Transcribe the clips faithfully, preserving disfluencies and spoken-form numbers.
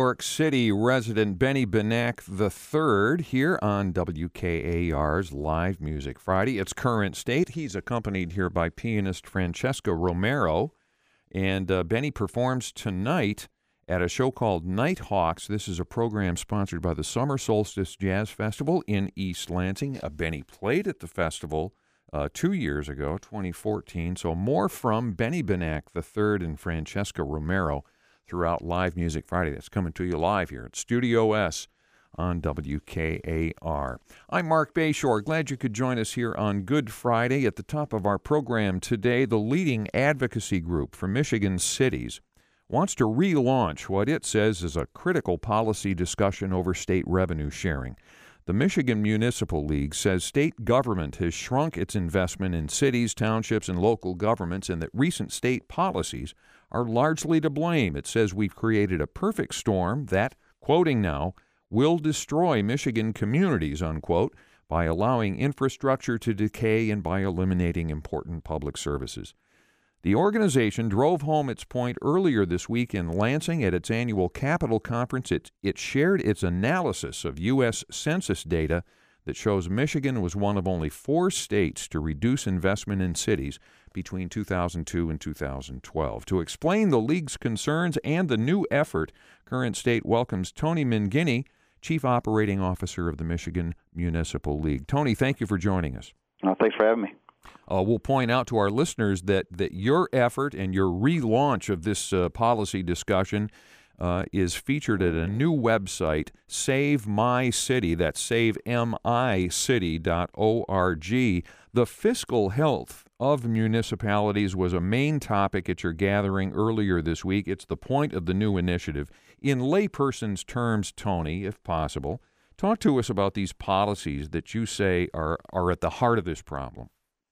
York City resident Benny Benack the third here on W K A R's Live Music Friday. It's Current State. He's accompanied here by pianist Francesca Romero. And uh, Benny performs tonight at a show called Nighthawks. This is a program sponsored by the Summer Solstice Jazz Festival in East Lansing. Uh, Benny played at the festival uh, two years ago, twenty fourteen. So more from Benny Benack the third and Francesca Romero throughout Live Music Friday. That's coming to you live here at Studio S on W K A R. I'm Mark Bayshore. Glad you could join us here on Good Friday. At the top of our program today, the leading advocacy group for Michigan cities wants to relaunch what it says is a critical policy discussion over state revenue sharing. The Michigan Municipal League says state government has shrunk its investment in cities, townships, and local governments, and that recent state policies are largely to blame. It says we've created a perfect storm that, quoting now, will destroy Michigan communities, unquote, by allowing infrastructure to decay and by eliminating important public services. The organization drove home its point earlier this week in Lansing at its annual Capitol Conference. It, it shared its analysis of U S Census data that shows Michigan was one of only four states to reduce investment in cities between two thousand two and two thousand twelve. To explain the League's concerns and the new effort, Current State welcomes Tony Mangini, Chief Operating Officer of the Michigan Municipal League. Tony, thank you for joining us. Oh, thanks for having me. Uh, we'll point out to our listeners that, that your effort and your relaunch of this uh, policy discussion uh, is featured at a new website, Save My City. That's save mi city dot org. The fiscal health of municipalities was a main topic at your gathering earlier this week. It's the point of the new initiative. In layperson's terms, Tony, if possible, talk to us about these policies that you say are, are at the heart of this problem.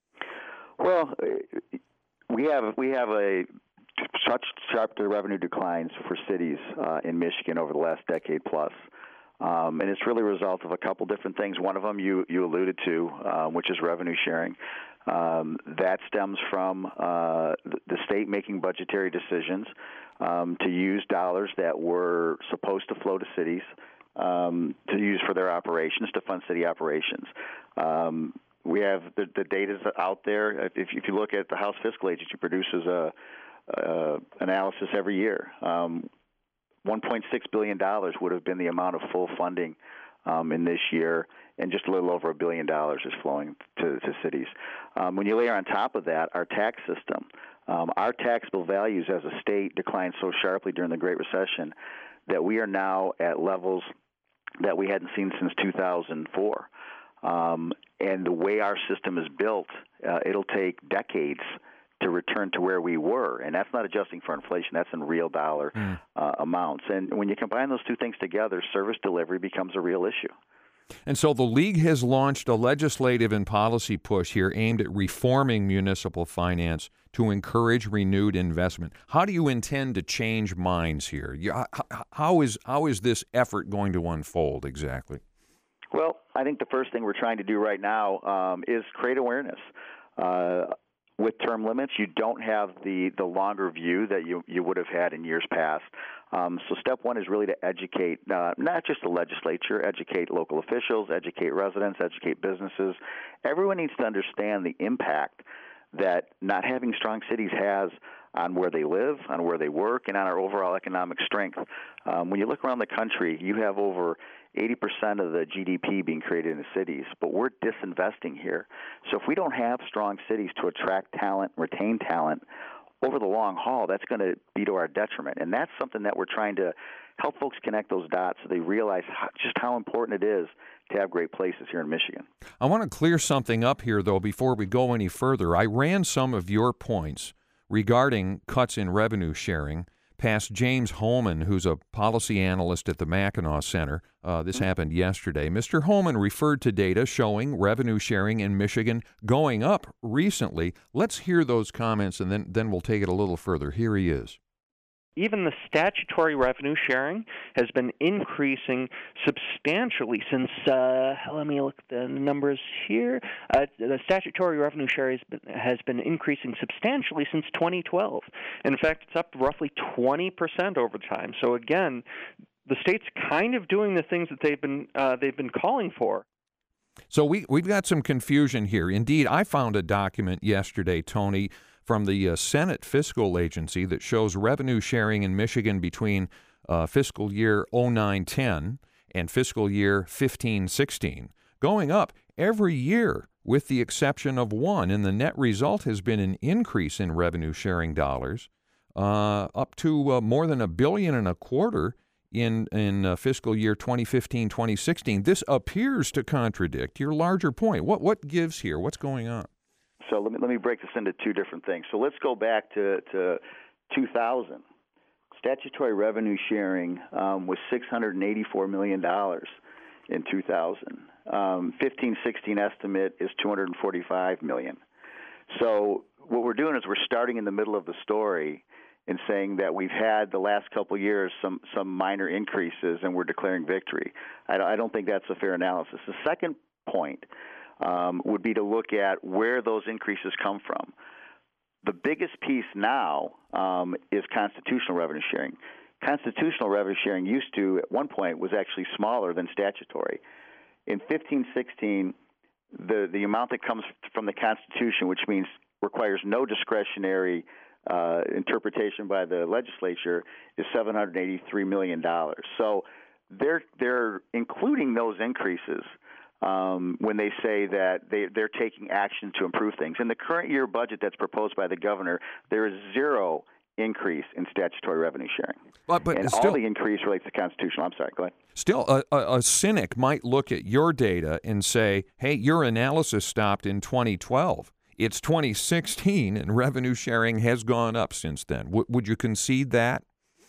Well, we have we have a such sharp revenue declines for cities uh, in Michigan over the last decade plus, um, and it's really a result of a couple different things. One of them you you alluded to, uh, which is revenue sharing. Um, that stems from uh, the state making budgetary decisions um, to use dollars that were supposed to flow to cities um, to use for their operations, to fund city operations. Um, We have the, the data out there. If, if you look at the House Fiscal Agency produces a, a analysis every year. Um, one point six billion dollars would have been the amount of full funding um, in this year, and just a little over a billion dollars is flowing to, to cities. Um, when you layer on top of that our tax system, um, our taxable values as a state declined so sharply during the Great Recession that we are now at levels that we hadn't seen since two thousand four. Um, and the way our system is built, uh, it'll take decades to return to where we were. And that's not adjusting for inflation. That's in real dollar mm. uh, amounts. And when you combine those two things together, service delivery becomes a real issue. And so the League has launched a legislative and policy push here aimed at reforming municipal finance to encourage renewed investment. How do you intend to change minds here? You, how, how is how is this effort going to unfold exactly? Well, I think the first thing we're trying to do right now um, is create awareness. Uh, with term limits, you don't have the, the longer view that you, you would have had in years past. Um, so step one is really to educate uh, not just the legislature, educate local officials, educate residents, educate businesses. Everyone needs to understand the impact that not having strong cities has on where they live, on where they work, and on our overall economic strength. Um, when you look around the country, you have over eighty percent of the G D P being created in the cities, but we're disinvesting here. So if we don't have strong cities to attract talent, retain talent, over the long haul, that's going to be to our detriment. And that's something that we're trying to help folks connect those dots so they realize how, just how important it is to have great places here in Michigan. I want to clear something up here, though, before we go any further. I ran some of your points regarding cuts in revenue sharing past James Holman, who's a policy analyst at the Mackinac Center. Uh, this mm-hmm. happened yesterday. Mister Holman referred to data showing revenue sharing in Michigan going up recently. Let's hear those comments, and then, then we'll take it a little further. Here he is. Even the statutory revenue sharing has been increasing substantially since, uh, let me look at the numbers here. Uh, the statutory revenue share has been, has been increasing substantially since twenty twelve. In fact, it's up roughly twenty percent over time. So again, the state's kind of doing the things that they've been uh, they've been calling for. So we, we've got some confusion here. Indeed, I found a document yesterday, Tony, from the uh, Senate Fiscal Agency that shows revenue sharing in Michigan between uh, fiscal year oh nine ten and fiscal year fifteen sixteen going up every year with the exception of one. And the net result has been an increase in revenue sharing dollars uh, up to uh, more than a billion and a quarter in in uh, fiscal year twenty fifteen twenty sixteen. This appears to contradict your larger point. What what gives here? What's going on? So let me let me break this into two different things. So let's go back to, to two thousand. Statutory revenue sharing um, was six hundred eighty-four million dollars in two thousand. Um, fifteen sixteen estimate is two hundred forty-five million dollars. So what we're doing is we're starting in the middle of the story in saying that we've had the last couple of years some, some minor increases and we're declaring victory. I don't, I don't think that's a fair analysis. The second point um, would be to look at where those increases come from. The biggest piece now um, is constitutional revenue sharing. Constitutional revenue sharing used to, at one point, was actually smaller than statutory. In fifteen sixteen, the, the amount that comes from the Constitution, which means requires no discretionary uh, interpretation by the legislature, is seven hundred eighty-three million dollars. So they're they're including those increases um, when they say that they, they're taking action to improve things. In the current year budget that's proposed by the governor, there is zero increase in statutory revenue sharing. But, but and still, all the increase relates to constitutional. I'm sorry, go ahead. Still, a, a, a cynic might look at your data and say, hey, your analysis stopped in twenty twelve. It's twenty sixteen, and revenue sharing has gone up since then. W- would you concede that?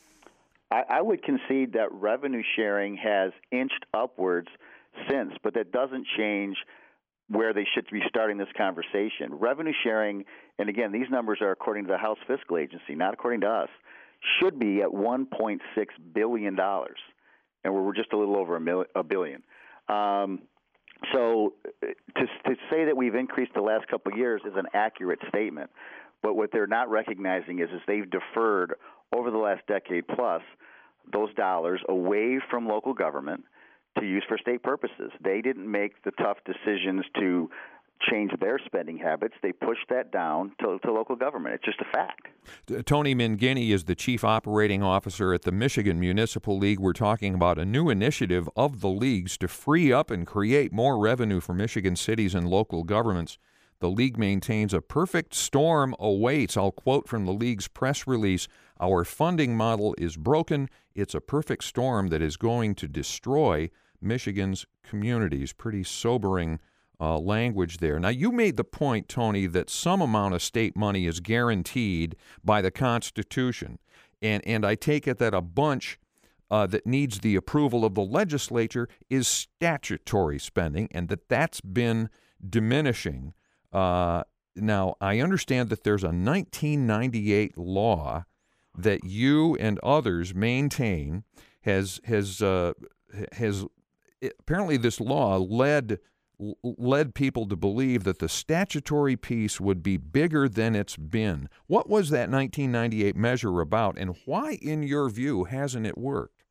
I, I would concede that revenue sharing has inched upwards since, but that doesn't change where they should be starting this conversation. Revenue sharing, and again, these numbers are according to the House Fiscal Agency, not according to us, should be at one point six billion dollars, and we're just a little over a, mil- a billion. Um, so to, to say that we've increased the last couple of years is an accurate statement, but what they're not recognizing is, is they've deferred over the last decade plus those dollars away from local government to use for state purposes. They didn't make the tough decisions to change their spending habits. They pushed that down to, to local government. It's just a fact. Tony Mangini is the Chief Operating Officer at the Michigan Municipal League. We're talking about a new initiative of the leagues to free up and create more revenue for Michigan cities and local governments. The league maintains a perfect storm awaits. I'll quote from the league's press release, "Our funding model is broken. It's a perfect storm that is going to destroy Michigan's communities." Pretty sobering uh, language there. Now, you made the point, Tony, that some amount of state money is guaranteed by the Constitution, and, and I take it that a bunch uh, that needs the approval of the legislature is statutory spending, and that that's been diminishing. Uh, now, I understand that there's a nineteen ninety-eight law that you and others maintain has has uh, has apparently this law led led people to believe that the statutory piece would be bigger than it's been. What was that nineteen ninety-eight measure about, and why, in your view, hasn't it worked?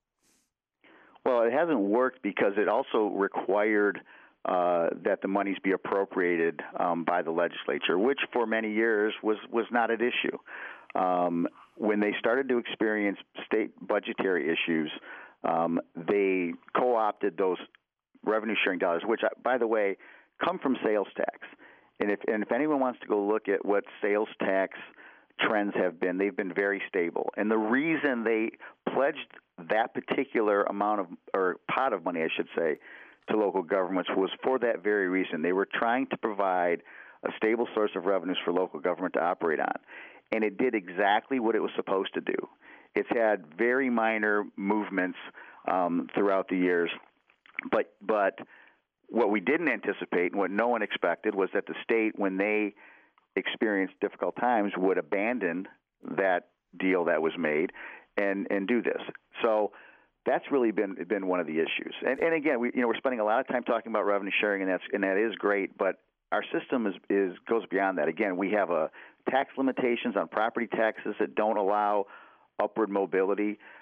Well, it hasn't worked because it also required uh, that the monies be appropriated um, by the legislature, which for many years was, was not at issue. Um, when they started to experience state budgetary issues, um, they co-opted those revenue-sharing dollars, which, by the way, come from sales tax. And if and if anyone wants to go look at what sales tax trends have been, they've been very stable. And the reason they pledged that particular amount of, or pot of money, I should say, to local governments was for that very reason. They were trying to provide a stable source of revenues for local government to operate on. And it did exactly what it was supposed to do. It's had very minor movements um, throughout the years. But but what we didn't anticipate and what no one expected was that the state, when they experienced difficult times, would abandon that deal that was made and, and do this. So that's really been been one of the issues. And, and again, we you know we're spending a lot of time talking about revenue sharing, and that's and that is great. But our system is, is goes beyond that. Again, we have a tax limitations on property taxes that don't allow upward mobility.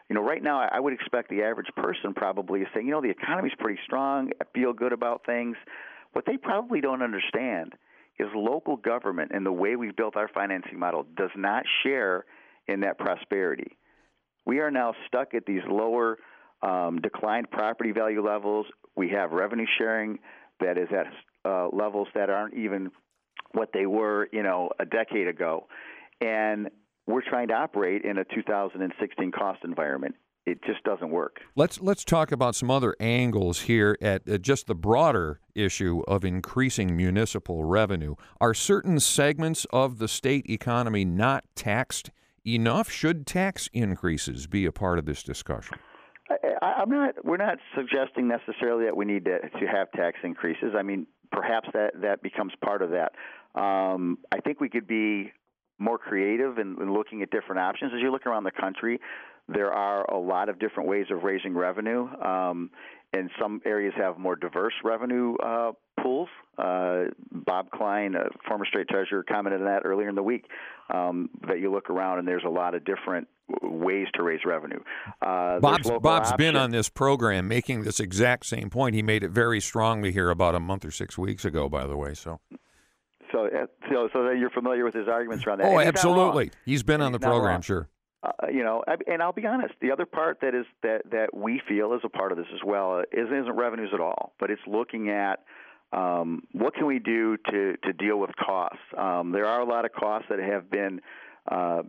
You know, right now, I would expect the average person probably is saying, you know, the economy's pretty strong. I feel good about things. What they probably don't understand is local government and the way we've built our financing model does not share in that prosperity. We are now stuck at these lower um, declined property value levels. We have revenue sharing that is at uh, levels that aren't even what they were, you know, a decade ago. And we're trying to operate in a two thousand sixteen cost environment. It just doesn't work. Let's let's talk about some other angles here at uh, just the broader issue of increasing municipal revenue. Are certain segments of the state economy not taxed enough? Should tax increases be a part of this discussion? I, I'm not. We're not suggesting necessarily that we need to, to have tax increases. I mean, perhaps that, that becomes part of that. Um, I think we could be more creative in, in looking at different options. As you look around the country, there are a lot of different ways of raising revenue, um, and some areas have more diverse revenue uh, pools. Uh, Bob Klein, a former state treasurer, commented on that earlier in the week, um, that you look around and there's a lot of different ways to raise revenue. Uh, Bob's, Bob's option. been on this program making this exact same point. He made it very strongly here about a month or six weeks ago, by the way. So, so, so, so that you're familiar with his arguments around that. Oh, he's absolutely. He's been and on the he's program, sure. Uh, you know, and I'll be honest. The other part that is that, that we feel is a part of this as well isn't, isn't revenues at all, but it's looking at um, what can we do to to deal with costs. Um, there are a lot of costs that have been uh,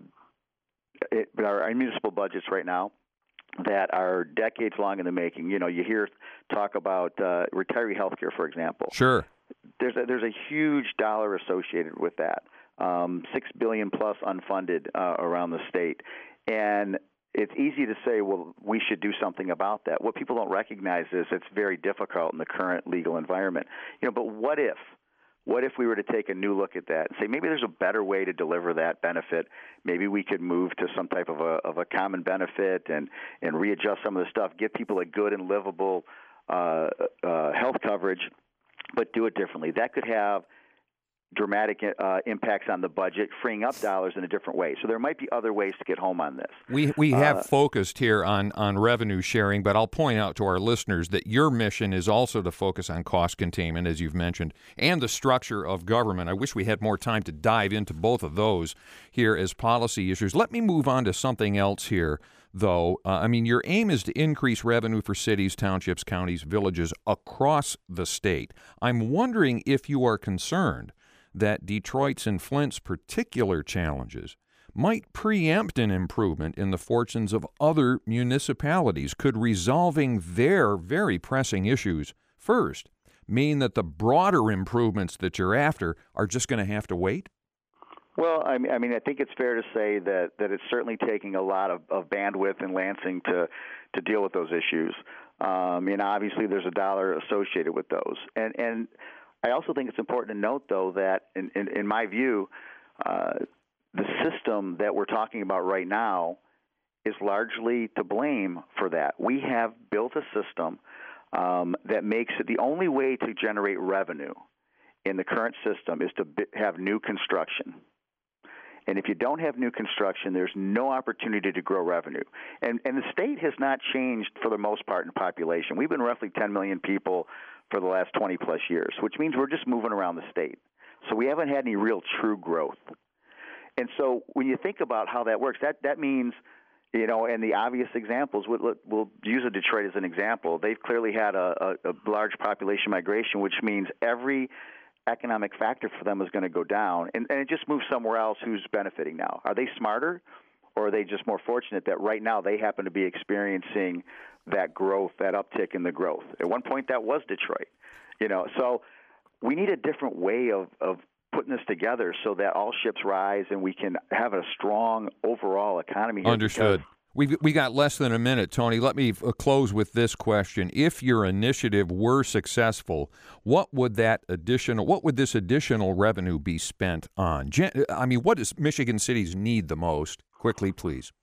it, our, our municipal budgets right now that are decades long in the making. You know, you hear talk about uh, retiree health care, for example. Sure. There's a, there's a huge dollar associated with that. Um, six billion plus unfunded uh, around the state, and it's easy to say, well, we should do something about that. What people don't recognize is it's very difficult in the current legal environment. You know, but what if, what if we were to take a new look at that and say maybe there's a better way to deliver that benefit? Maybe we could move to some type of a of a common benefit and and readjust some of the stuff, give people a good and livable uh, uh, health coverage, but do it differently. That could have dramatic uh, impacts on the budget, freeing up dollars in a different way. So there might be other ways to get home on this. We we have uh, focused here on, on revenue sharing, but I'll point out to our listeners that your mission is also to focus on cost containment, as you've mentioned, and the structure of government. I wish we had more time to dive into both of those here as policy issues. Let me move on to something else here, though. Uh, I mean, your aim is to increase revenue for cities, townships, counties, villages across the state. I'm wondering if you are concerned that Detroit's and Flint's particular challenges might preempt an improvement in the fortunes of other municipalities. Could resolving their very pressing issues first mean that the broader improvements that you're after are just going to have to wait? Well, I mean, I mean, I think it's fair to say that, that it's certainly taking a lot of, of bandwidth in Lansing to to deal with those issues. Um, and obviously, there's a dollar associated with those. And and I also think it's important to note, though, that in, in, in my view, uh, the system that we're talking about right now is largely to blame for that. We have built a system um, that makes it the only way to generate revenue in the current system is to b- have new construction. And if you don't have new construction, there's no opportunity to grow revenue. And, and the state has not changed for the most part in population. We've been roughly ten million people for the last twenty plus years, which means we're just moving around the state. So we haven't had any real true growth. And so when you think about how that works, that, that means, you know, and the obvious examples, we'll, we'll use a Detroit as an example. They've clearly had a, a, a large population migration, which means every economic factor for them is going to go down, and, and it just moves somewhere else who's benefiting now. Are they smarter, or are they just more fortunate that right now they happen to be experiencing that growth, that uptick in the growth? At one point, that was Detroit. You know, so we need a different way of, of putting this together so that all ships rise and we can have a strong overall economy here. Understood. We we got less than a minute, Tony. Let me uh, close with this question. If your initiative were successful, what would that additional what would this additional revenue be spent on? Gen- I mean, what does Michigan cities need the most? Quickly, please.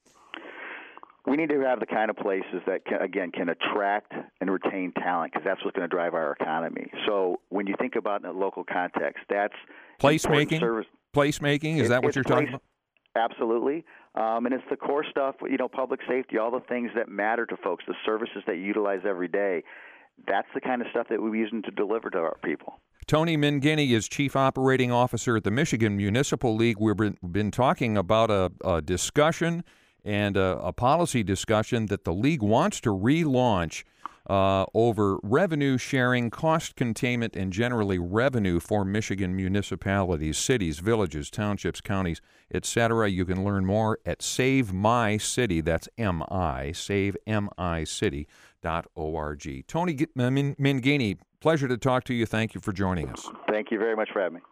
We need to have the kind of places that, can, again, can attract and retain talent, because that's what's going to drive our economy. So when you think about it in a local context, that's placemaking. Service. Placemaking, is it, that what you're place, talking about? Absolutely. Um, and it's the core stuff, you know, public safety, all the things that matter to folks, the services that you utilize every day. That's the kind of stuff that we're using to deliver to our people. Tony Minghini is Chief Operating Officer at the Michigan Municipal League. We've been, been talking about a, a discussion and a, a policy discussion that the league wants to relaunch uh, over revenue sharing, cost containment, and generally revenue for Michigan municipalities, cities, villages, townships, counties, et cetera. You can learn more at Save My City. That's M I, save M I City dot org. Tony Minghini, pleasure to talk to you. Thank you for joining us. Thank you very much for having me.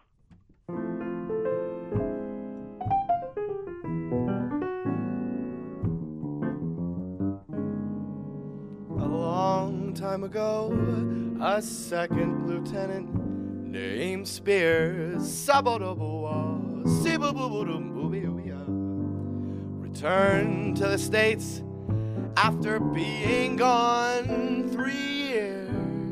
A long time ago, a second lieutenant named Spears returned to the States after being gone three years.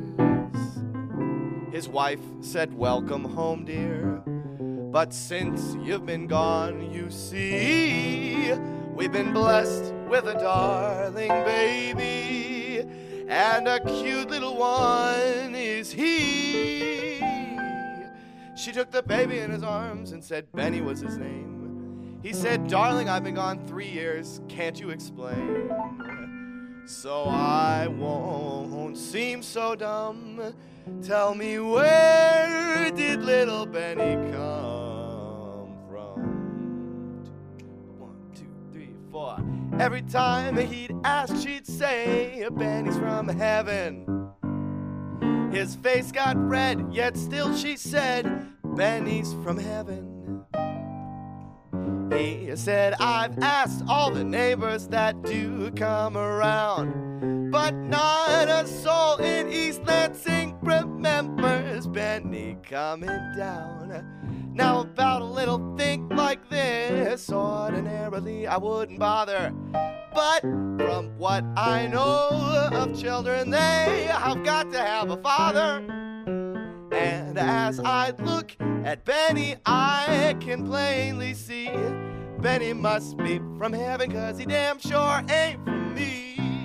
His wife said, "Welcome home, dear. But since you've been gone, you see, we've been blessed with a darling baby, and a cute little one is he." She took the baby in his arms and said Benny was his name. He said, "Darling, I've been gone three years. Can't you explain? So I won't seem so dumb. Tell me, where did little Benny come from?" One, two, three, four. Every time he'd ask, she'd say, "Benny's from heaven." His face got red, yet still she said, "Benny's from heaven." He said, "I've asked all the neighbors that do come around, but not a soul in East Lansing remembers Benny coming down." Now about a little thing like this, ordinarily I wouldn't bother, but from what I know of children, they have got to have a father. And as I look at Benny, I can plainly see Benny must be from heaven, 'cause he damn sure ain't from me.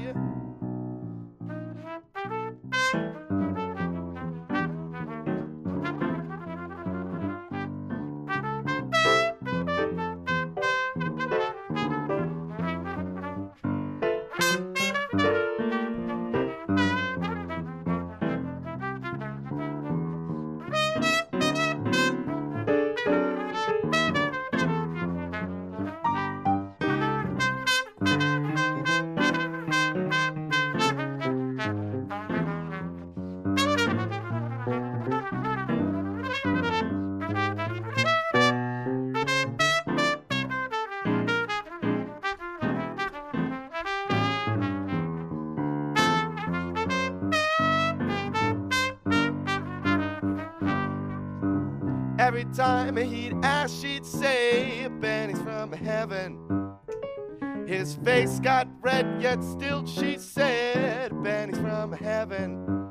Every time he'd ask, she'd say, "Benny's from heaven." His face got red, yet still she said, "Benny's from heaven."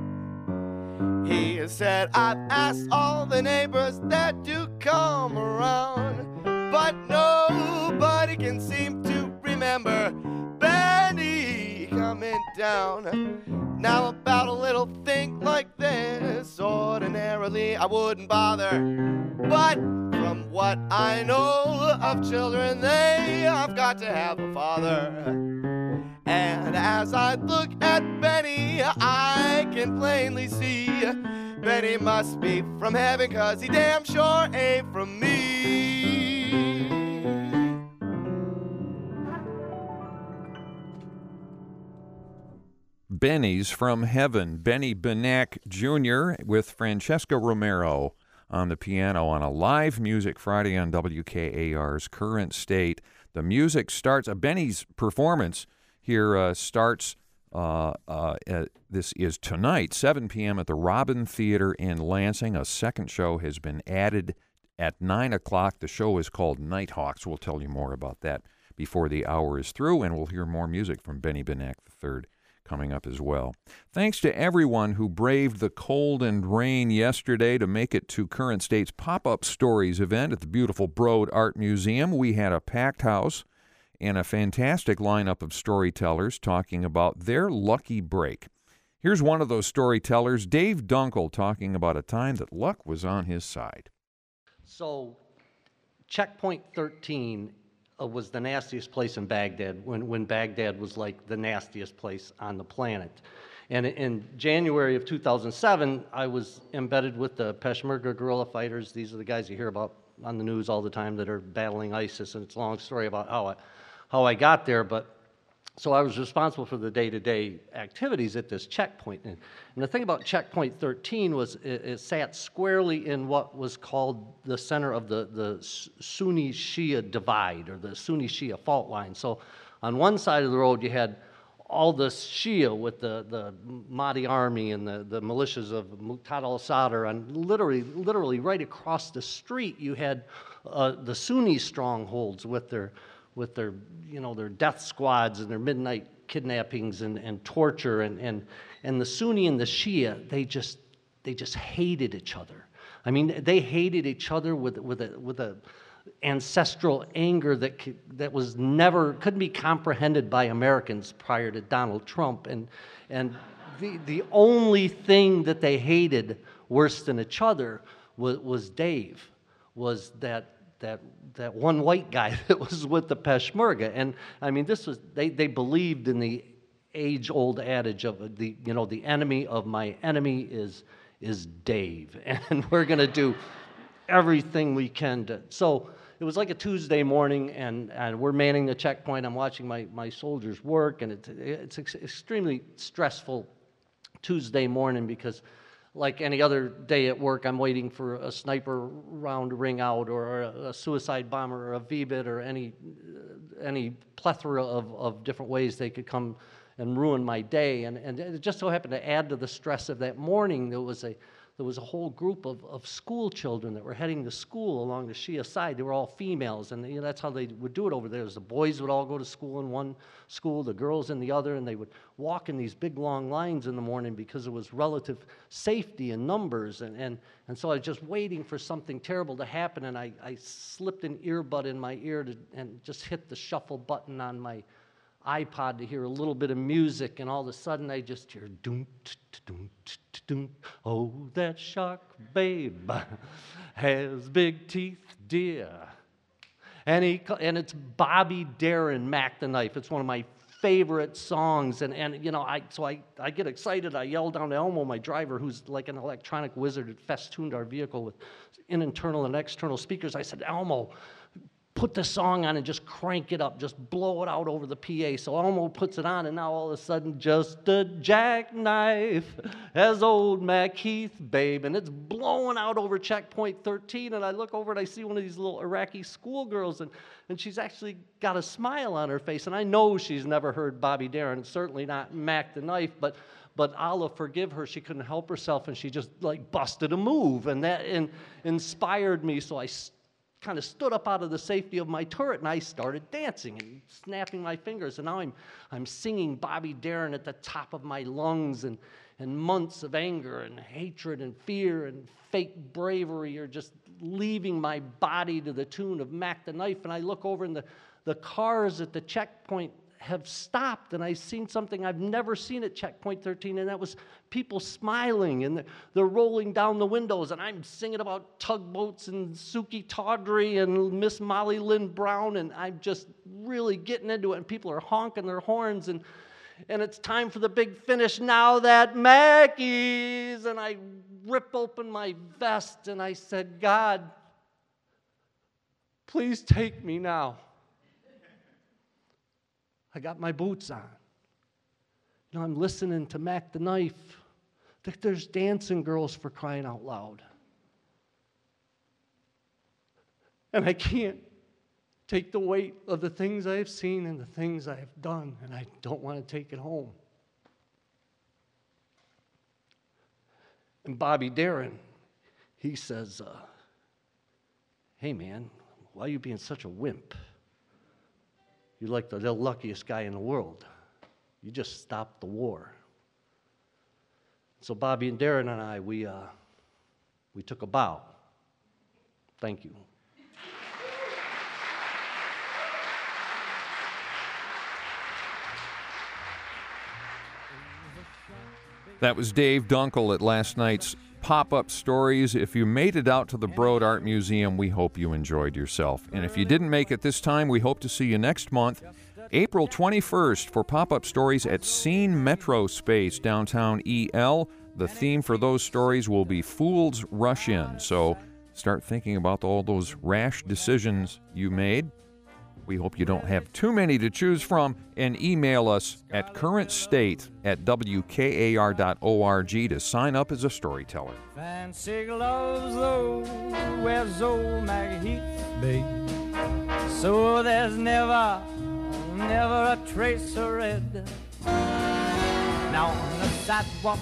He said, "I've asked all the neighbors that do come around, but nobody can seem to remember Benny coming down." Now about a little thing like this, ordinarily I wouldn't bother, but from what I know of children, they have got to have a father. And as I look at Benny, I can plainly see Benny must be from heaven, 'cause he damn sure ain't from me. Benny's from Heaven. Benny Benack Junior with Francesca Romero on the piano on a live music Friday on W K A R's Current State. The music starts, uh, Benny's performance here uh, starts, uh, uh, at, this is tonight, seven p.m. at the Robin Theater in Lansing. A second show has been added at nine o'clock. The show is called Nighthawks. We'll tell you more about that before the hour is through, and we'll hear more music from Benny Benack the third coming up as well. Thanks to everyone who braved the cold and rain yesterday to make it to Current State's Pop-Up Stories event at the beautiful Broad Art Museum. We had a packed house and a fantastic lineup of storytellers talking about their lucky break. Here's one of those storytellers, Dave Dunkel, talking about a time that luck was on his side. So, Checkpoint thirteen uh, was the nastiest place in Baghdad when, when Baghdad was like the nastiest place on the planet. And in January of two thousand seven, I was embedded with the Peshmerga guerrilla fighters. These are the guys you hear about on the news all the time that are battling ISIS, and it's a long story about how I, how I got there, but so I was responsible for the day-to-day activities at this checkpoint. And, and the thing about Checkpoint thirteen was it, it sat squarely in what was called the center of the, the Sunni-Shia divide, or the Sunni-Shia fault line. So on one side of the road, you had all the Shia with the, the Mahdi army and the, the militias of Muqtada al-Sadr, and literally, literally right across the street, you had uh, the Sunni strongholds with their with their, you know, their death squads and their midnight kidnappings and, and torture, and, and, and the Sunni and the Shia, they just, they just hated each other. I mean, they hated each other with, with a, with a ancestral anger that, that was never, couldn't be comprehended by Americans prior to Donald Trump. And, and the, the only thing that they hated worse than each other was, was Dave, was that that that one white guy that was with the Peshmerga. And I mean, this was, they, they believed in the age-old adage of the, you know, the enemy of my enemy is, is Dave. And we're gonna do everything we can to, so it was like a Tuesday morning, and, and we're manning the checkpoint. I'm watching my, my soldiers work, and it's, it's ex extremely stressful Tuesday morning, because like any other day at work, I'm waiting for a sniper round to ring out, or a, a suicide bomber, or a V BIT, or any any plethora of, of different ways they could come and ruin my day. And, and it just so happened to add to the stress of that morning, there was a there was a whole group of, of school children that were heading to school along the Shia side. They were all females, and you know, that's how they would do it over there. The boys would all go to school in one school, the girls in the other, and they would walk in these big long lines in the morning because it was relative safety in numbers. And, and, and so I was just waiting for something terrible to happen, and I, I slipped an earbud in my ear to, and just hit the shuffle button on my iPod to hear a little bit of music, and all of a sudden I just hear doom, doom, doom. Oh, that shark babe has big teeth, dear. And he and it's Bobby Darin, Mac the Knife. It's one of my favorite songs, and and you know, I so I I get excited. I yell down to Elmo, my driver, who's like an electronic wizard, had festooned our vehicle with in internal and external speakers. I said, Elmo, put the song on and just crank it up, just blow it out over the P A. So Elmo puts it on, and now all of a sudden, just a jackknife as old Mac Heath, babe. And it's blowing out over Checkpoint thirteen, and I look over and I see one of these little Iraqi schoolgirls, and, and she's actually got a smile on her face, and I know she's never heard Bobby Darin, certainly not Mac the Knife, but But Allah forgive her, she couldn't help herself, and she just like busted a move, and that in, inspired me, so I kind of stood up out of the safety of my turret, and I started dancing and snapping my fingers, and now I'm, I'm singing Bobby Darin at the top of my lungs, and, and months of anger and hatred and fear and fake bravery are just leaving my body to the tune of Mac the Knife. And I look over, and the, the cars at the checkpoint have stopped, and I've seen something I've never seen at Checkpoint thirteen, and that was people smiling, and they're, they're rolling down the windows, and I'm singing about tugboats and Suki Tawdry and Miss Molly Lynn Brown, and I'm just really getting into it, and people are honking their horns, and and it's time for the big finish. Now that Mackey's, and I rip open my vest, and I said, God, please take me now. I got my boots on. You know, I'm listening to Mac the Knife. There's dancing girls, for crying out loud. And I can't take the weight of the things I've seen and the things I've done, and I don't want to take it home. And Bobby Darin, he says, uh, hey man, why are you being such a wimp? You're like the, the luckiest guy in the world. You just stopped the war. So Bobby and Darren and I, we, uh, we took a bow. Thank you. That was Dave Dunkel at last night's Pop-Up Stories. If you made it out to the Broad Art Museum, we hope you enjoyed yourself. And if you didn't make it this time, we hope to see you next month, April twenty-first, for Pop-Up Stories at Scene Metro Space, downtown E L. The theme for those stories will be Fools Rush In. So start thinking about all those rash decisions you made. We hope you don't have too many to choose from, and email us at currentstate at W K A R dot org to sign up as a storyteller. Fancy gloves, though, where's old Maggie Heath, babe? So there's never, never a trace of red. Now on the sidewalk,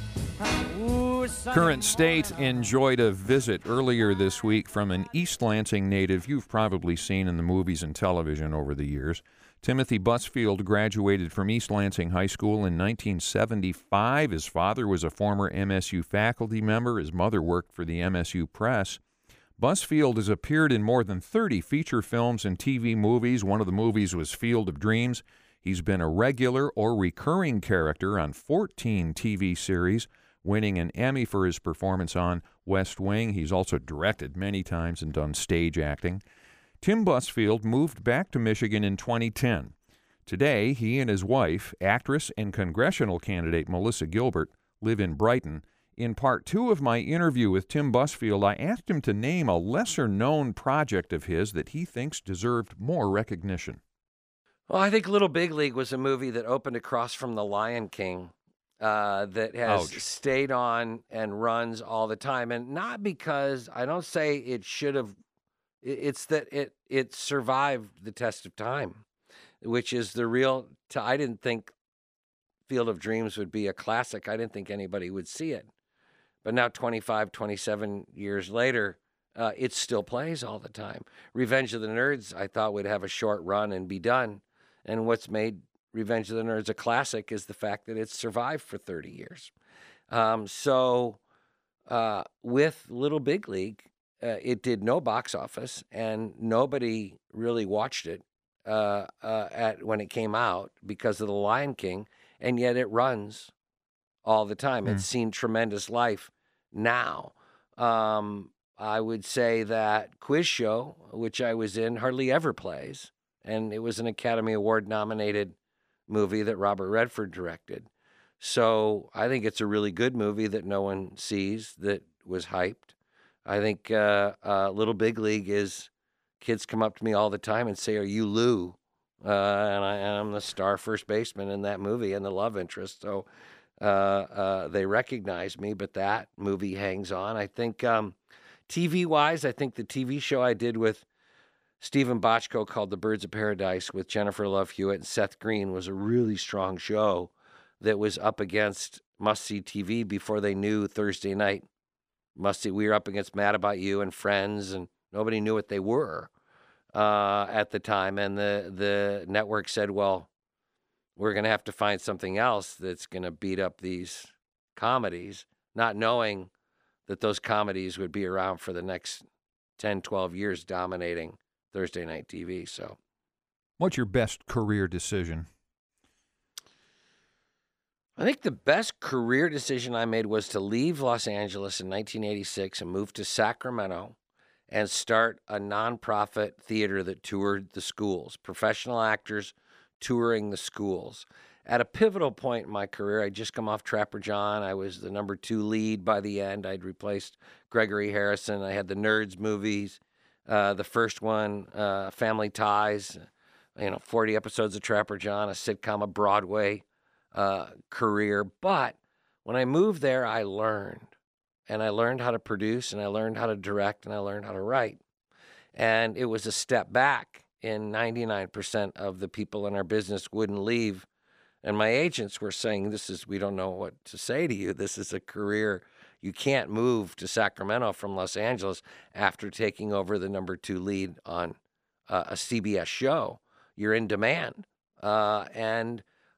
ooh, Current State enjoyed a visit earlier this week from an East Lansing native you've probably seen in the movies and television over the years. Timothy Busfield graduated from East Lansing High School in nineteen seventy-five. His father was a former M S U faculty member. His mother worked for the M S U Press. Busfield has appeared in more than thirty feature films and T V movies. One of the movies was Field of Dreams. He's been a regular or recurring character on fourteen T V series, winning an Emmy for his performance on West Wing. He's also directed many times and done stage acting. Tim Busfield moved back to Michigan in twenty ten. Today, he and his wife, actress and congressional candidate Melissa Gilbert, live in Brighton. In part two of my interview with Tim Busfield, I asked him to name a lesser-known project of his that he thinks deserved more recognition. Well, I think Little Big League was a movie that opened across from The Lion King. Uh, that has Ouch. stayed on and runs all the time. And not because I don't say it should have, it's that it it survived the test of time, which is the real, t- I didn't think Field of Dreams would be a classic. I didn't think anybody would see it. But now twenty-five, twenty-seven years later, uh, it still plays all the time. Revenge of the Nerds, I thought would have a short run and be done. And what's made Revenge of the Nerds a classic is the fact that it's survived for thirty years. Um, so uh, with Little Big League, uh, it did no box office, and nobody really watched it uh, uh, at when it came out because of The Lion King, and yet it runs all the time. Mm. It's seen tremendous life now. Um, I would say that Quiz Show, which I was in, hardly ever plays, and it was an Academy Award-nominated movie that Robert Redford directed. So I think it's a really good movie that no one sees, that was hyped. I think uh, uh, Little Big League is, kids come up to me all the time and say, "Are you Lou?" Uh, and, I, and I'm the star first baseman in that movie and the love interest. So uh, uh, they recognize me, but that movie hangs on. I think um, T V-wise, I think the T V show I did with Stephen Bochco called The Birds of Paradise with Jennifer Love Hewitt and Seth Green was a really strong show that was up against must-see T V before they knew Thursday night. Must-see, we were up against Mad About You and Friends, and nobody knew what they were uh, at the time. And the, the network said, well, we're going to have to find something else that's going to beat up these comedies, not knowing that those comedies would be around for the next ten, twelve years dominating Thursday night T V. So, what's your best career decision? I think the best career decision I made was to leave Los Angeles in nineteen eighty-six and move to Sacramento and start a nonprofit theater that toured the schools, professional actors touring the schools. At a pivotal point in my career, I'd just come off Trapper John. I was the number two lead by the end. I'd replaced Gregory Harrison. I had the Nerds movies. Uh, the first one, uh, Family Ties, you know, forty episodes of Trapper John, a sitcom, a Broadway uh, career. But when I moved there, I learned. And I learned how to produce, and I learned how to direct, and I learned how to write. And it was a step back. In ninety-nine percent of the people in our business wouldn't leave. And my agents were saying, this is, we don't know what to say to you. This is a career. You can't move to Sacramento from Los Angeles after taking over the number two lead on uh, a C B S show. You're in demand. Uh, and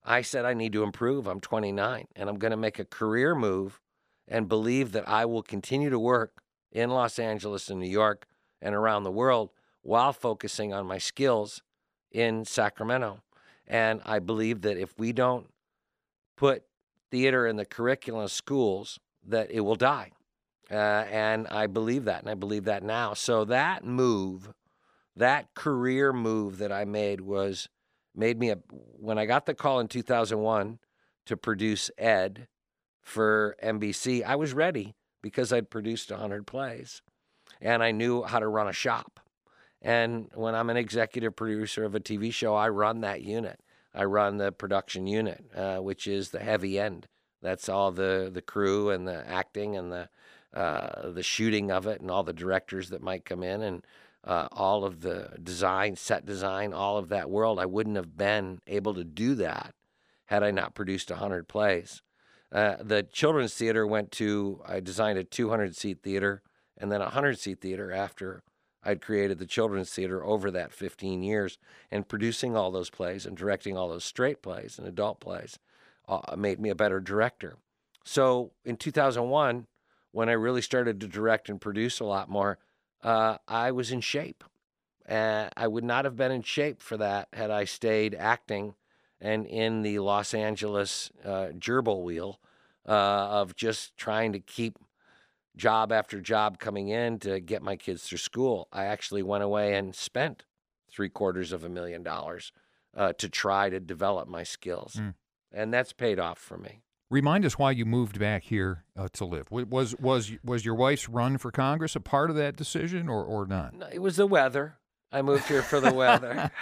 I said I need to improve. I'm twenty-nine, and I'm going to make a career move and believe that I will continue to work in Los Angeles and New York and around the world while focusing on my skills in Sacramento. And I believe that if we don't put theater in the curriculum of schools, that it will die. Uh, and I believe that, and I believe that now. So that move, that career move that I made was made me a, when I got the call in two thousand one to produce Ed for N B C, I was ready because I'd produced one hundred plays and I knew how to run a shop. And when I'm an executive producer of a T V show, I run that unit. I run the production unit, uh, which is the heavy end. That's all the, the crew and the acting and the uh, the shooting of it and all the directors that might come in and uh, all of the design, set design, all of that world. I wouldn't have been able to do that had I not produced one hundred plays. Uh, the Children's Theater went to, I designed a two hundred seat theater and then a one hundred seat theater after I'd created the Children's Theater over that fifteen years, and producing all those plays and directing all those straight plays and adult plays uh, made me a better director. So in two thousand one, when I really started to direct and produce a lot more, uh, I was in shape. Uh, I would not have been in shape for that had I stayed acting and in the Los Angeles uh, gerbil wheel uh, of just trying to keep job after job coming in to get my kids through school. I actually went away and spent three quarters of a million dollars uh, to try to develop my skills. Mm. And that's paid off for me. Remind us why you moved back here uh, to live. Was was was your wife's run for Congress a part of that decision or, or not? No, it was the weather. I moved here for the weather.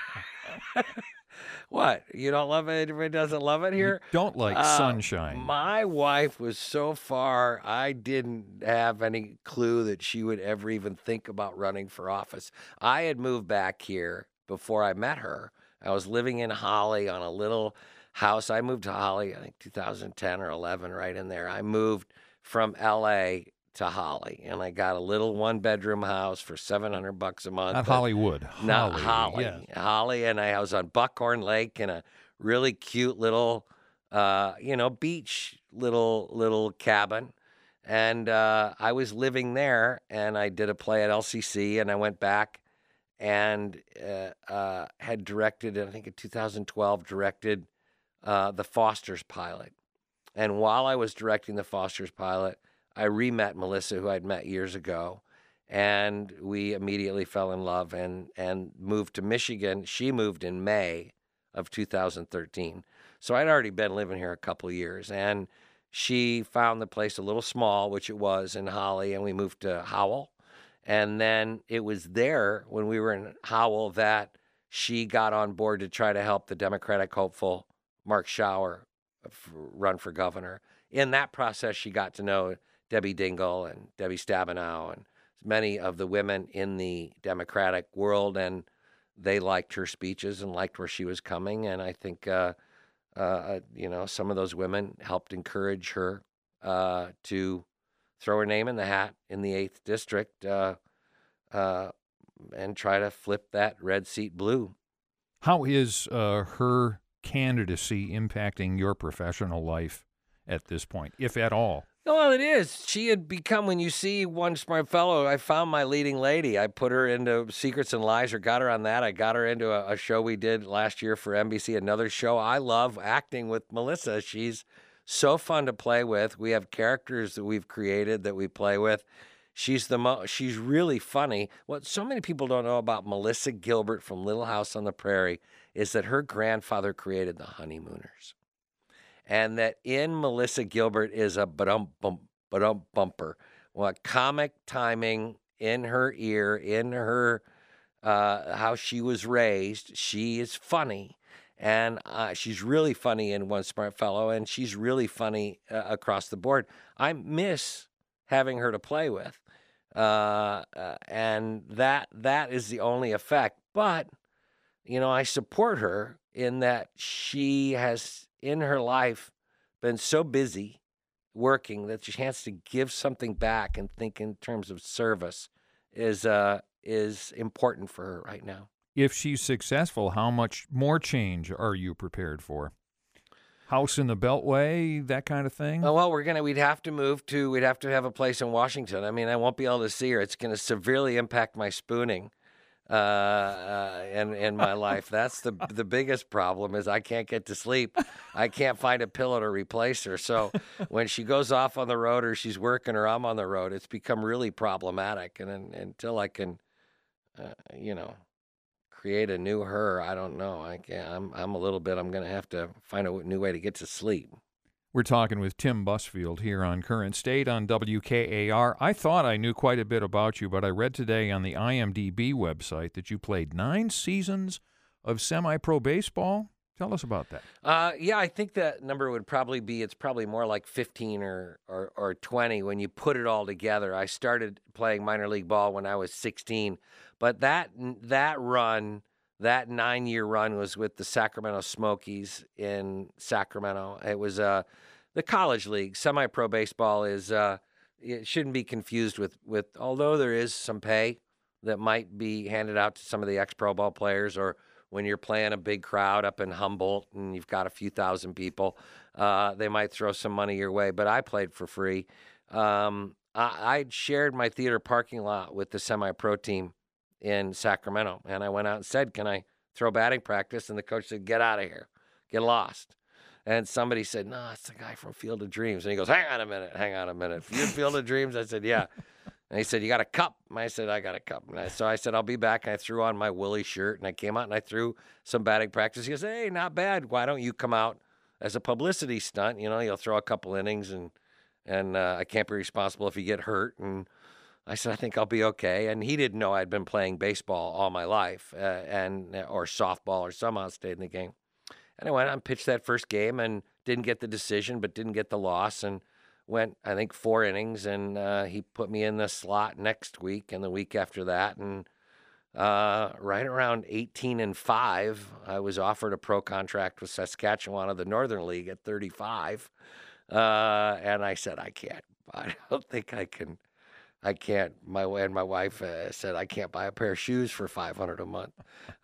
What? You don't love it? Everybody doesn't love it here? You don't like uh, sunshine. My wife was so far, I didn't have any clue that she would ever even think about running for office. I had moved back here before I met her. I was living in Holly on a little house. I moved to Holly, I think two thousand ten or eleven, right in there. I moved from L A to Holly, and I got a little one-bedroom house for seven hundred bucks a month. Not Hollywood. Not Holly. Holly. Yes. Holly, and I was on Buckhorn Lake in a really cute little, uh, you know, beach little little cabin. And uh, I was living there, and I did a play at L C C, and I went back and uh, uh, had directed, I think in two thousand twelve, directed uh, the Foster's pilot. And while I was directing the Foster's pilot, I re-met Melissa, who I'd met years ago, and we immediately fell in love and, and moved to Michigan. She moved in May of two thousand thirteen. So I'd already been living here a couple of years, and she found the place a little small, which it was in Holly, and we moved to Howell. And then it was there when we were in Howell that she got on board to try to help the Democratic hopeful Mark Schauer run for governor. In that process, she got to know Debbie Dingell and Debbie Stabenow and many of the women in the Democratic world, and they liked her speeches and liked where she was coming. And I think, uh, uh, you know, some of those women helped encourage her uh, to throw her name in the hat in the eighth District uh, uh, and try to flip that red seat blue. How is uh, her candidacy impacting your professional life at this point, if at all? Well, it is. She had become, when you see One Smart Fellow, I found my leading lady. I put her into Secrets and Lies, or got her on that. I got her into a, a show we did last year for N B C, another show. I love acting with Melissa. She's so fun to play with. We have characters that we've created that we play with. She's the mo- She's really funny. What so many people don't know about Melissa Gilbert from Little House on the Prairie is that her grandfather created the Honeymooners. And that in Melissa Gilbert is a ba-dum bump, ba-dum bumper. Well, comic timing in her ear, in her, uh, how she was raised. She is funny. And uh, she's really funny in One Smart Fellow, and she's really funny uh, across the board. I miss having her to play with. Uh, uh, and that that is the only effect. But, you know, I support her in that she has, in her life, been so busy working that she has to give something back and think in terms of service is uh, is important for her right now. If she's successful, how much more change are you prepared for? House in the Beltway, that kind of thing? Oh, well, we're gonna. We'd have to move to. We'd have to have a place in Washington. I mean, I won't be able to see her. It's going to severely impact my spooning, uh, uh, in in my life. That's the the biggest problem. Is I can't get to sleep. I can't find a pillow to replace her. So when she goes off on the road or she's working or I'm on the road, it's become really problematic. And, and until I can, uh, you know, create a new her, I don't know. I can't, I'm I'm a little bit. I'm going to have to find a new way to get to sleep. We're talking with Tim Busfield here on Current State on W K A R. I thought I knew quite a bit about you, but I read today on the I M D B website that you played nine seasons of semi-pro baseball. Tell us about that. Uh, yeah, I think that number would probably be, it's probably more like fifteen or, or, or twenty when you put it all together. I started playing minor league ball when I was sixteen, but that that run, that nine-year run was with the Sacramento Smokies in Sacramento. It was uh, the college league. Semi-pro baseball is, uh, it shouldn't be confused with, with, although there is some pay that might be handed out to some of the ex-pro ball players, or when you're playing a big crowd up in Humboldt and you've got a few thousand people, uh, they might throw some money your way. But I played for free. Um, I, I shared my theater parking lot with the semi-pro team in Sacramento, and I went out and said, can I throw batting practice? And the coach said, get out of here, get lost. And somebody said, no, it's the guy from Field of Dreams. And he goes, hang on a minute, hang on a minute. Field of Dreams? I said, yeah. And he said, you got a cup? And I said, I got a cup. And I, so I said, I'll be back. And I threw on my Willie shirt, and I came out and I threw some batting practice. He goes, hey, not bad. Why don't you come out as a publicity stunt? You know, you'll throw a couple innings, and and uh, I can't be responsible if you get hurt. And I said, I think I'll be okay. And he didn't know I'd been playing baseball all my life, uh, and or softball, or somehow stayed in the game. And I went out and pitched that first game and didn't get the decision, but didn't get the loss, and went, I think, four innings, and uh, he put me in the slot next week and the week after that. And uh, right around eighteen and five, I was offered a pro contract with Saskatchewan of the Northern League at thirty-five. Uh, and I said, I can't. I don't think I can. I can't. My and my wife uh, said I can't buy a pair of shoes for five hundred a month.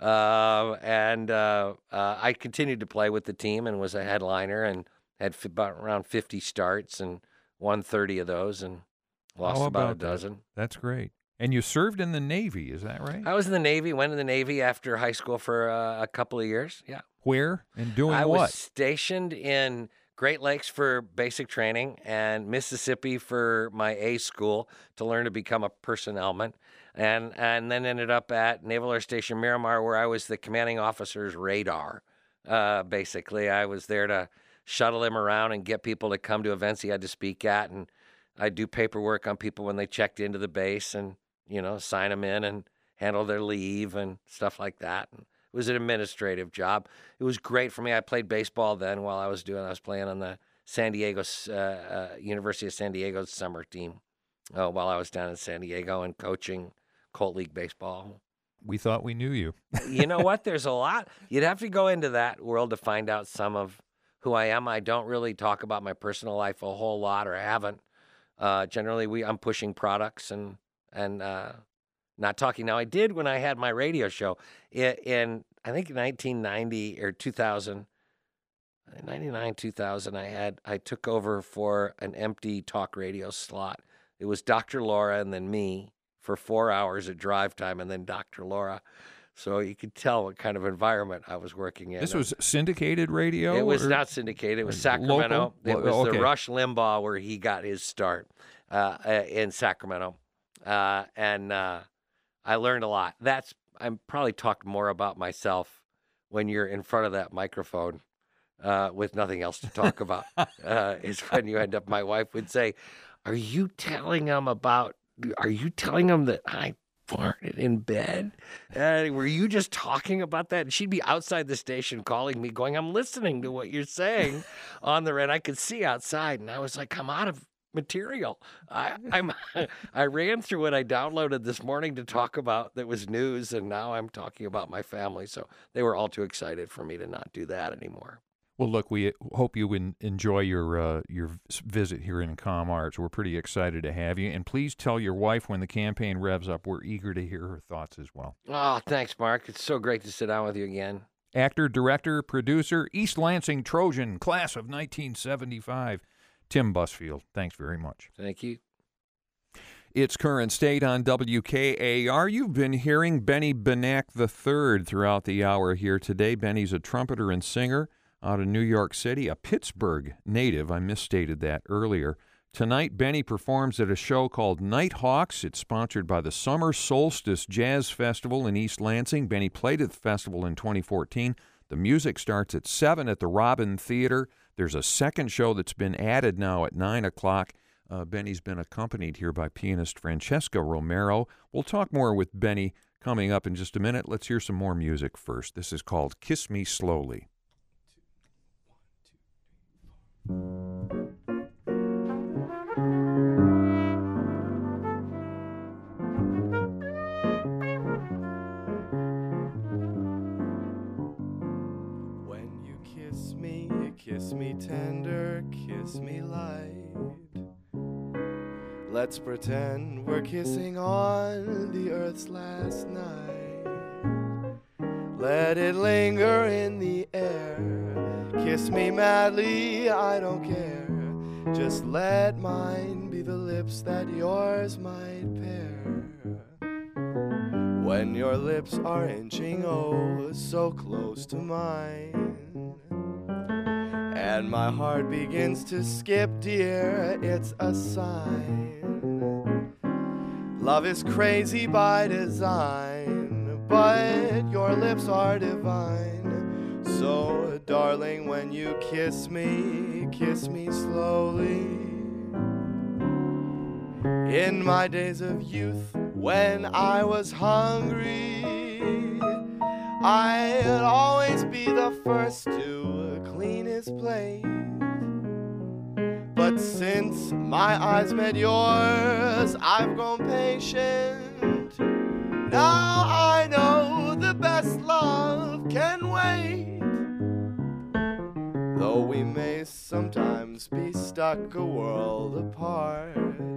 Uh, and uh, uh, I continued to play with the team and was a headliner and had f- about around fifty starts and won thirty of those and lost How about, about a dozen. That? That's great. And you served in the Navy, is that right? I was in the Navy. Went in the Navy after high school for uh, a couple of years. Yeah. Where and doing I what? was stationed in Great Lakes for basic training and Mississippi for my A school to learn to become a personnelman, and and then ended up at Naval Air Station Miramar, where I was the commanding officer's radar. Uh, basically, I was there to shuttle him around and get people to come to events he had to speak at, and I'd do paperwork on people when they checked into the base, and you know, sign them in and handle their leave and stuff like that. And it was an administrative job. It was great for me. I played baseball then while I was doing. I was playing on the San Diego uh, uh, University of San Diego's summer team uh, while I was down in San Diego and coaching Colt League baseball. We thought we knew you. You know what? There's a lot. You'd have to go into that world to find out some of who I am. I don't really talk about my personal life a whole lot, or I haven't. Uh, generally, we I'm pushing products and and. Uh, Not talking. Now, I did when I had my radio show in, in I think, nineteen ninety or two thousand, ninety-nine, two thousand, I had, I took over for an empty talk radio slot. It was Doctor Laura and then me for four hours at drive time, and then Doctor Laura. So you could tell what kind of environment I was working in. This was syndicated radio? It was or? not syndicated. It was Sacramento. Local? It was okay. the Rush Limbaugh where he got his start uh, in Sacramento. Uh, and, uh, I learned a lot. That's I probably talked more about myself when you're in front of that microphone uh, with nothing else to talk about. uh, is when you end up. My wife would say, "Are you telling him about? Are you telling him that I farted in bed? Uh, were you just talking about that?" And she'd be outside the station calling me, going, "I'm listening to what you're saying on the and I could see outside, and I was like, "I'm out of material." I, I'm I ran through what I downloaded this morning to talk about that was news, and now I'm talking about my family. So they were all too excited for me to not do that anymore. Well, look, we hope you en- enjoy your uh, your visit here in Com Arts. We're pretty excited to have you, and please tell your wife when the campaign revs up. We're eager to hear her thoughts as well. Oh, thanks, Mark. It's so great to sit down with you again. Actor, director, producer, East Lansing Trojan, class of nineteen seventy-five. Tim Busfield, thanks very much. Thank you. It's Current State on W K A R. You've been hearing Benny Benack the third throughout the hour here today. Benny's a trumpeter and singer out of New York City, a Pittsburgh native. I misstated that earlier. Tonight, Benny performs at a show called Nighthawks. It's sponsored by the Summer Solstice Jazz Festival in East Lansing. Benny played at the festival in twenty fourteen. The music starts at seven at the Robin Theater. There's a second show that's been added now at nine o'clock. Uh, Benny's been accompanied here by pianist Francesca Romero. We'll talk more with Benny coming up in just a minute. Let's hear some more music first. This is called Kiss Me Slowly. When you kiss me, you kiss me tender, kiss me light. Let's pretend we're kissing on the earth's last night. Let it linger in the air. Kiss me madly, I don't care. Just let mine be the lips that yours might pair. When your lips are inching oh so close to mine, and my heart begins to skip, dear, it's a sign. Love is crazy by design, but your lips are divine. So, darling, when you kiss me, kiss me slowly. In my days of youth, when I was hungry, I'd always be the first to clean his plate. But since my eyes met yours, I've grown patient. Now I know the best love can wait. Though we may sometimes be stuck a world apart,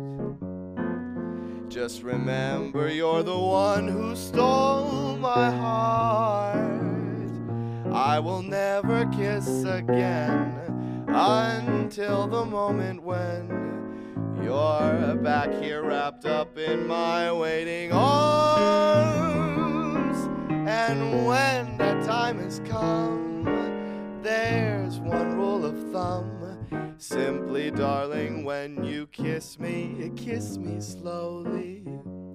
just remember you're the one who stole my heart. I will never kiss again until the moment when you're back here wrapped up in my waiting arms. And when that time has come, there's one rule of thumb. Simply, darling, when you kiss me, kiss me slowly.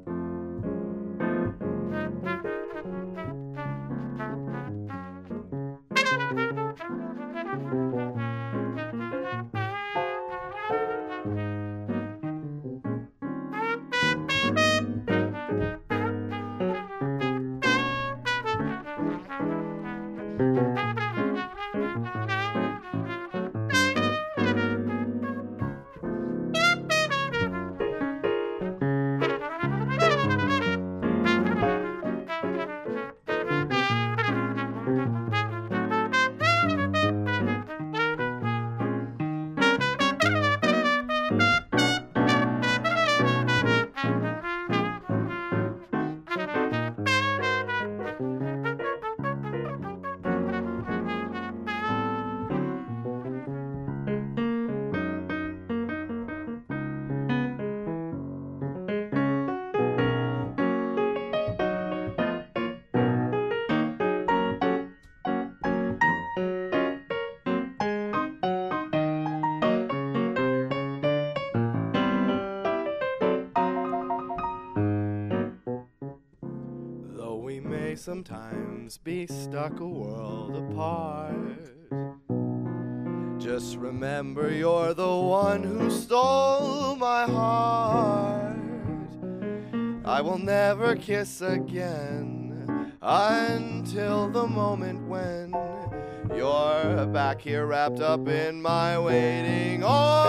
Sometimes be stuck a world apart. Just remember you're the one who stole my heart. I will never kiss again until the moment when you're back here wrapped up in my waiting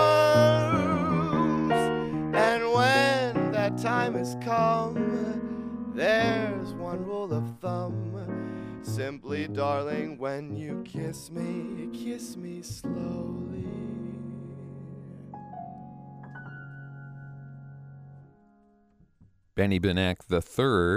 arms. And when that time has come, there's one rule of thumb. Simply, darling, when you kiss me, kiss me slowly. Benny Benack the third,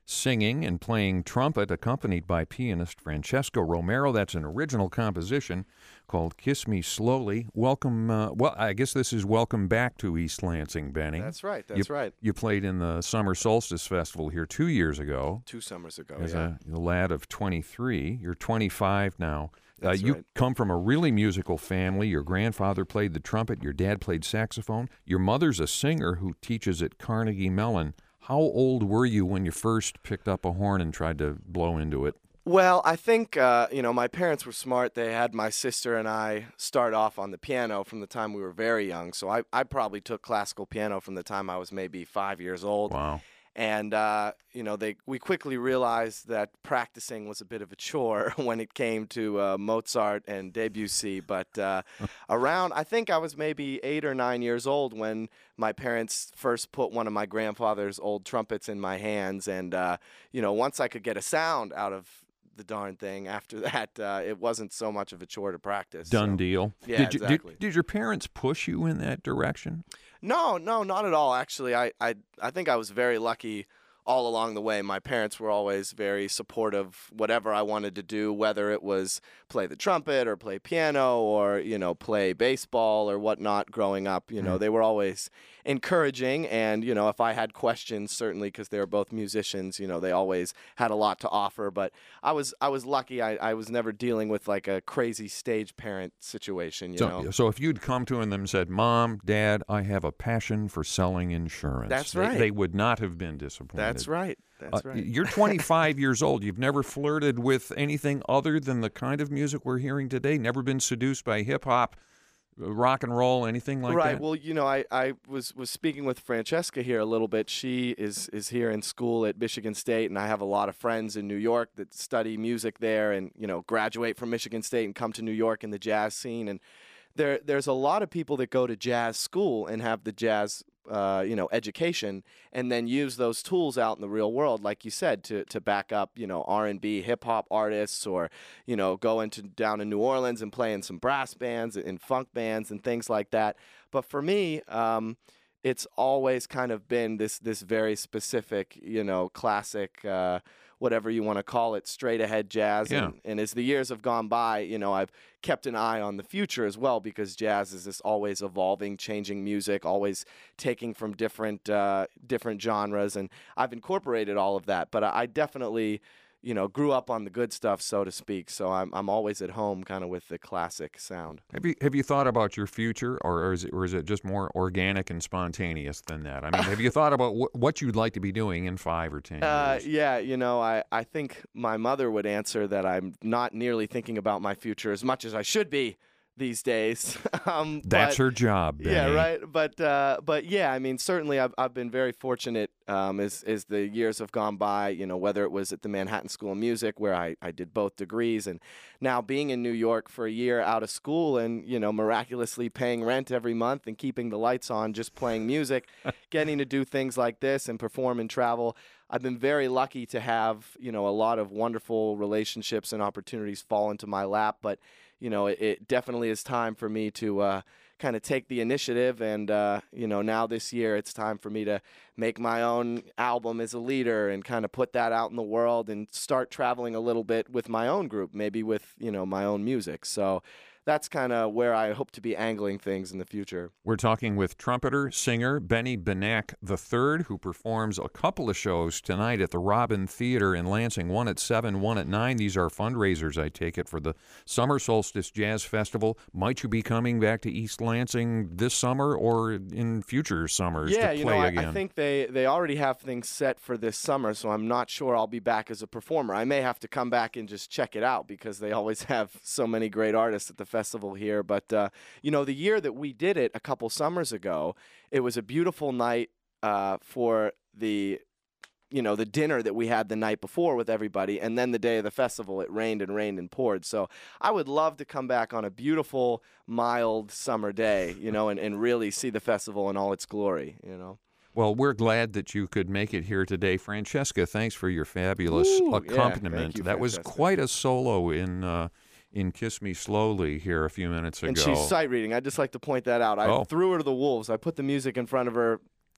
singing and playing trumpet, accompanied by pianist Francesco Romero. That's an original composition called Kiss Me Slowly. Welcome, uh, well, I guess this is welcome back to East Lansing, Benny. That's right, that's you, right. You played in the Summer Solstice Festival here two years ago. Two summers ago, As yeah. a, a lad of twenty-three. You're twenty-five now. Uh, you right. come from a really musical family. Your grandfather played the trumpet. Your dad played saxophone. Your mother's a singer who teaches at Carnegie Mellon. How old were you when you first picked up a horn and tried to blow into it? Well, I think, uh, you know, my parents were smart. They had my sister and I start off on the piano from the time we were very young. So I, I probably took classical piano from the time I was maybe five years old. Wow. And, uh, you know, they we quickly realized that practicing was a bit of a chore when it came to uh, Mozart and Debussy. But uh, around, I think I was maybe eight or nine years old when my parents first put one of my grandfather's old trumpets in my hands. And, uh, you know, once I could get a sound out of the darn thing, after that, uh, it wasn't so much of a chore to practice. Done so. deal. Yeah, did you, exactly. Did, did your parents push you in that direction? No, no, not at all. Actually, I, I, I think I was very lucky all along the way. My parents were always very supportive, whatever I wanted to do, whether it was play the trumpet or play piano or, you know, play baseball or whatnot growing up. You know, Mm. they were always encouraging. And, you know, if I had questions, certainly because they were both musicians, you know, they always had a lot to offer. But I was I was lucky. I, I was never dealing with like a crazy stage parent situation, you So, know. so if you'd come to them and said, Mom, Dad, I have a passion for selling insurance. That's they- right. They would not have been disappointed. That's right. That's Uh, right. You're twenty-five years old. You've never flirted with anything other than the kind of music we're hearing today? Never been seduced by hip-hop, uh, rock and roll, anything like right. that? Well, you know, I, I was, was speaking with Francesca here a little bit. She is, is here in school at Michigan State, and I have a lot of friends in New York that study music there and, you know, graduate from Michigan State and come to New York in the jazz scene. And there there's a lot of people that go to jazz school and have the jazz uh, you know, education, and then use those tools out in the real world, like you said, to to back up, you know, R and B, hip hop artists, or, you know, go into down in New Orleans and play in some brass bands and funk bands and things like that. But for me, um, it's always kind of been this this very specific, you know, classic, uh, whatever you want to call it, straight ahead jazz. Yeah. And, and as the years have gone by, you know, I've kept an eye on the future as well, because jazz is this always evolving, changing music, always taking from different uh, different genres, and I've incorporated all of that. But I, I definitely, you know, grew up on the good stuff, so to speak. So I'm I'm always at home, kind of with the classic sound. Have you have you thought about your future, or, or is it or is it just more organic and spontaneous than that? I mean, have you thought about wh- what you'd like to be doing in five or ten Uh, years? yeah, you know, I, I think my mother would answer that I'm not nearly thinking about my future as much as I should be these days. um, That's but- her job, Benny. Yeah, right. But uh, but yeah, I mean, certainly I've I've been very fortunate um, as as the years have gone by. You know, whether it was at the Manhattan School of Music, where I, I did both degrees, and now being in New York for a year out of school, and you know, miraculously paying rent every month and keeping the lights on, just playing music, getting to do things like this and perform and travel. I've been very lucky to have, you know, a lot of wonderful relationships and opportunities fall into my lap. But you know, it, it definitely is time for me to uh, kind of take the initiative. And, uh, you know, now this year it's time for me to make my own album as a leader and kind of put that out in the world and start traveling a little bit with my own group, maybe with, you know, my own music. So that's kind of where I hope to be angling things in the future. We're talking with trumpeter, singer Benny Benack the third, who performs a couple of shows tonight at the Robin Theater in Lansing, one at seven, one at nine. These are fundraisers, I take it, for the Summer Solstice Jazz Festival. Might you be coming back to East Lansing this summer or in future summers Yeah, to you play know, I, again? I think they, they already have things set for this summer, so I'm not sure I'll be back as a performer. I may have to come back and just check it out because they always have so many great artists at the festival here. But, uh, you know, the year that we did it a couple summers ago, it was a beautiful night uh, for the, you know, the dinner that we had the night before with everybody. And then the day of the festival, it rained and rained and poured. So I would love to come back on a beautiful, mild summer day, you know, and, and really see the festival in all its glory, you know. Well, we're glad that you could make it here today. Francesca, thanks for your fabulous Ooh, yeah, accompaniment. thank you, that was Francesca. quite a solo in uh, in Kiss Me Slowly here a few minutes ago. And she's sight reading. I'd just like to point that out. I Oh. threw her to the wolves. I put the music in front of her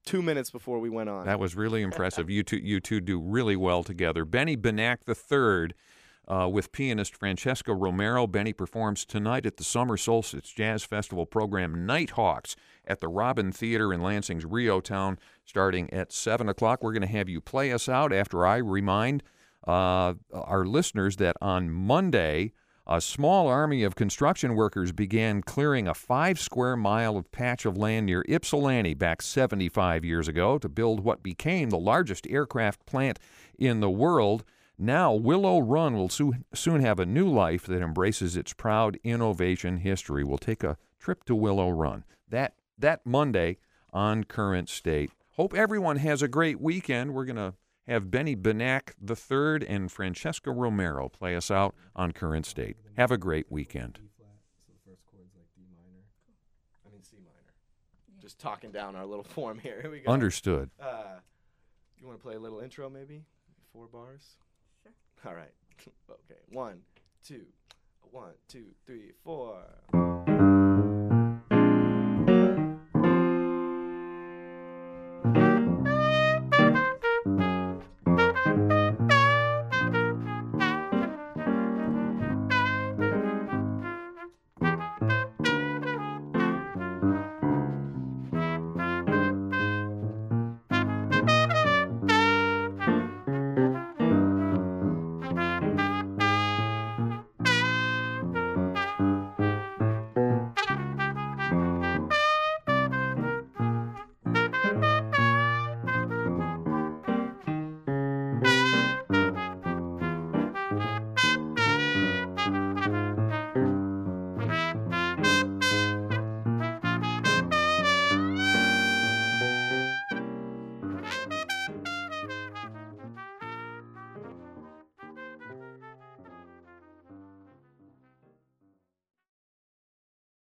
two minutes before we went on. That was really impressive. You two, you two do really well together. Benny Benack the third, uh, with pianist Francesco Romero. Benny performs tonight at the Summer Solstice Jazz Festival program Nighthawks at the Robin Theater in Lansing's Rio Town, starting at seven o'clock. We're going to have you play us out after I remind uh, our listeners that on Monday, a small army of construction workers began clearing a five square mile of patch of land near Ypsilanti back seventy-five years ago to build what became the largest aircraft plant in the world. Now, Willow Run will soon soon have a new life that embraces its proud innovation history. We'll take a trip to Willow Run that that Monday on Current State. Hope everyone has a great weekend. We're going to have Benny Benack the third and Francesco Romero play us out on Current State. Have a great weekend. So the first chord's like D minor. I mean C minor. Just talking down our little form here. Here we go. Understood. Uh, you want to play a little intro maybe? Four bars? Sure. All right. Okay. One, two, one, two, three, four.